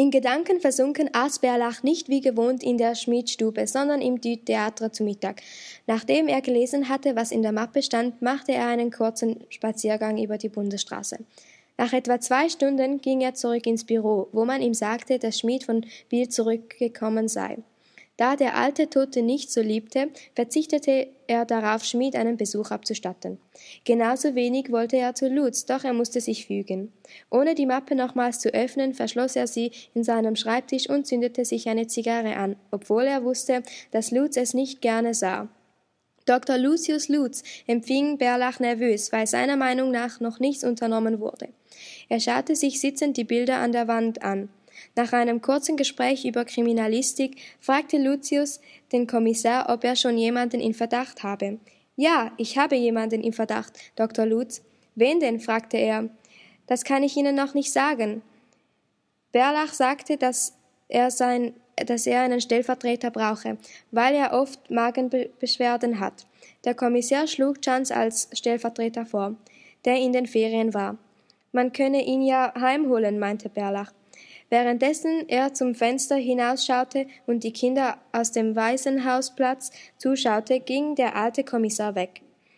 In Gedanken versunken aß Bärlach nicht wie gewohnt in der Schmiedstube, sondern im Theater zu Mittag. Nachdem er gelesen hatte, was in der Mappe stand, machte er einen kurzen Spaziergang über die Bundesstraße. Nach etwa 2 Stunden ging er zurück ins Büro, wo man ihm sagte, dass Schmied von Biel zurückgekommen sei. Da der alte Tote nicht so liebte, verzichtete er darauf, Schmied einen Besuch abzustatten. Genauso wenig wollte er zu Lutz, doch er musste sich fügen. Ohne die Mappe nochmals zu öffnen, verschloss er sie in seinem Schreibtisch und zündete sich eine Zigarre an, obwohl er wusste, dass Lutz es nicht gerne sah. Dr. Lucius Lutz empfing Bärlach nervös, weil seiner Meinung nach noch nichts unternommen wurde. Er schaute sich sitzend die Bilder an der Wand an. Nach einem kurzen Gespräch über Kriminalistik fragte Lucius den Kommissar, ob er schon jemanden in Verdacht habe. »Ja, ich habe jemanden in Verdacht, Dr. Lutz.« »Wen denn?« fragte er. »Das kann ich Ihnen noch nicht sagen.« Bärlach sagte, dass er einen Stellvertreter brauche, weil er oft Magenbeschwerden hat. Der Kommissar schlug Chance als Stellvertreter vor, der in den Ferien war. »Man könne ihn ja heimholen«, meinte Bärlach. Währenddessen er zum Fenster hinausschaute und die Kinder aus dem Waisenhausplatz zuschaute, ging der alte Kommissar weg.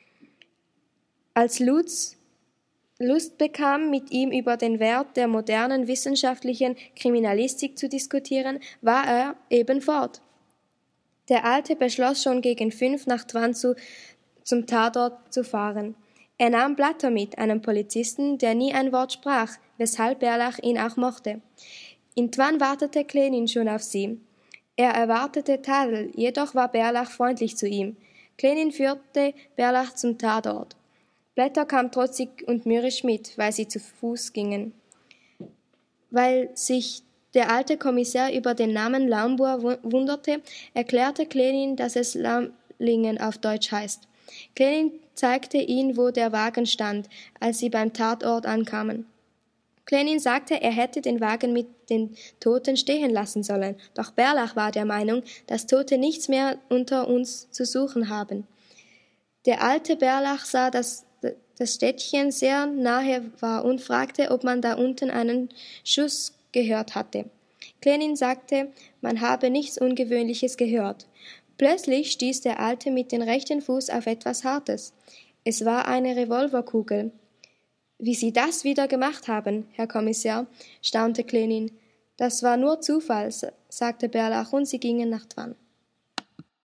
Als Lutz Lust bekam, mit ihm über den Wert der modernen wissenschaftlichen Kriminalistik zu diskutieren, war er eben fort. Der Alte beschloss schon gegen 5 nach Twann zum Tatort zu fahren. Er nahm Blatter mit, einen Polizisten, der nie ein Wort sprach, weshalb Bärlach ihn auch mochte. In Twann wartete Klenin schon auf sie. Er erwartete Tadel, jedoch war Bärlach freundlich zu ihm. Klenin führte Bärlach zum Tatort. Blätter kam trotzig und mürrisch mit, weil sie zu Fuß gingen. Weil sich der alte Kommissar über den Namen Laumburg wunderte, erklärte Klenin, dass es Laumlingen auf Deutsch heißt. Klenin zeigte ihnen, wo der Wagen stand, als sie beim Tatort ankamen. Klenin sagte, er hätte den Wagen mit den Toten stehen lassen sollen, doch Bärlach war der Meinung, dass Tote nichts mehr unter uns zu suchen haben. Der alte Bärlach sah, dass das Städtchen sehr nahe war und fragte, ob man da unten einen Schuss gehört hatte. Klenin sagte, man habe nichts Ungewöhnliches gehört. Plötzlich stieß der Alte mit dem rechten Fuß auf etwas Hartes. Es war eine Revolverkugel. »Wie Sie das wieder gemacht haben, Herr Kommissar«, staunte Klenin. »Das war nur Zufall«, sagte Bärlach, und sie gingen nach Twann.